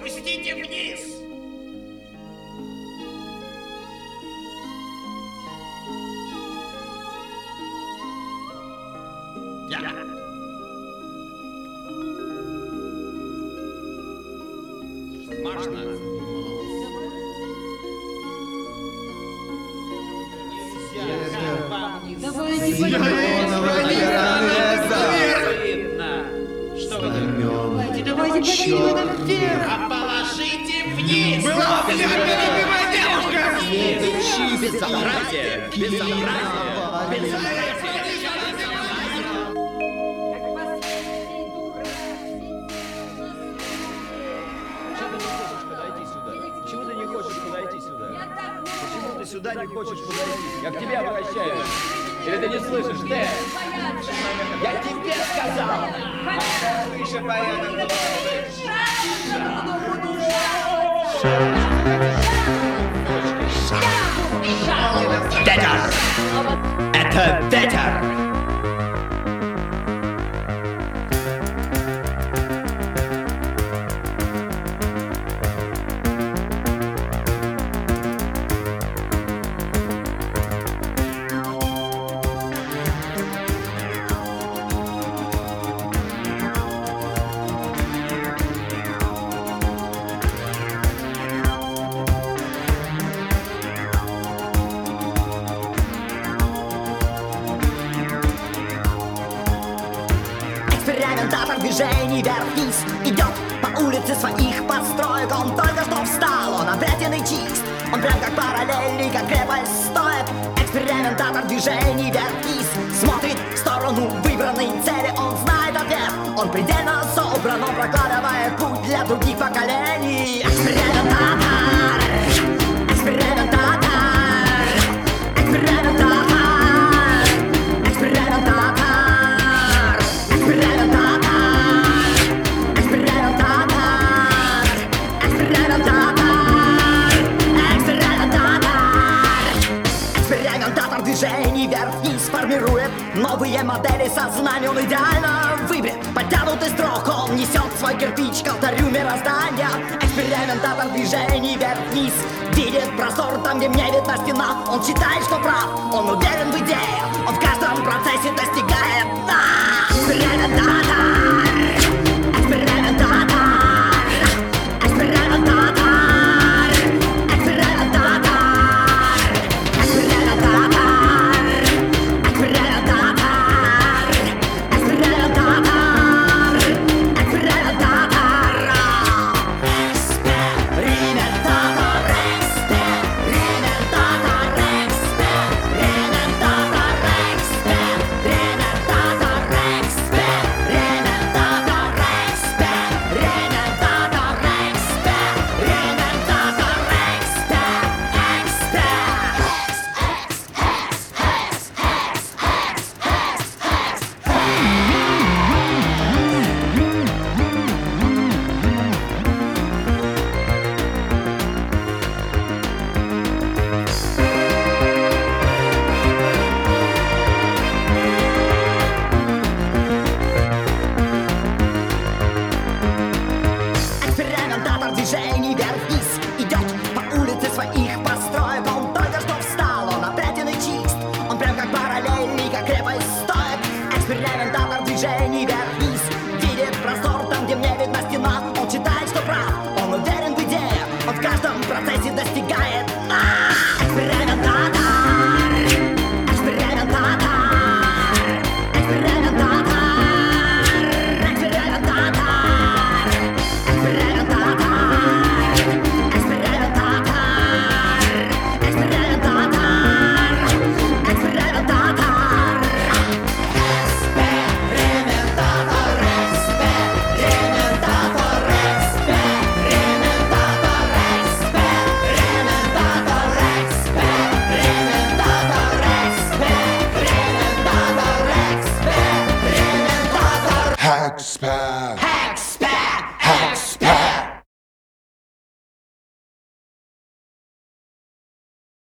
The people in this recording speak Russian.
Опустите вниз! Можно? Давайте вверх! А положите вниз! Была вся любимая девушка! Безобразие! Безобразие! Безобразие! Почему ты не хочешь подойти сюда? Почему ты сюда не хочешь подойти? Я к тебе обращаюсь. Или ты не слышишь, Дэд? Я тебе сказал! Выше поедем, Ветер! Это ветер! Экспериментатор движений вверх-вниз идет по улице своих построек. Он только что встал, он опрятен и чист. Он прям как параллельный, как крепость стоит. Экспериментатор движений вверх-вниз смотрит в сторону выбранной цели. Он знает ответ, он предельно собран. Он прокладывает путь для других поколений. Экспериментатор, экспериментатор, экспериментатор. Движений вверх-вниз формирует новые модели сознания. Он идеально выбрит, подтянутый строк. Он несет свой кирпич к алтарю мироздания. Экспериментатор движений вверх-вниз видит простор там, где мне видна стена. Он считает, что прав, он уверен в идее. Он в каждом процессе достигает дна. Экспериментатор, экспериментатор, экспериментатор. Движений вверх-вниз идет по улице своих построек. Он только что встал, он опрятен и чист. Он прям как параллельный, как крепость стоит. Экспериментатор движений вверх-вниз видит простор там, где мне видна стена. Он считает, что прав, он уверен в идее. Он в каждом процессе достигает дна. Экспериментатор, экспериментатор, экспериментатор, экспериментатор, экспериментатор. Expert.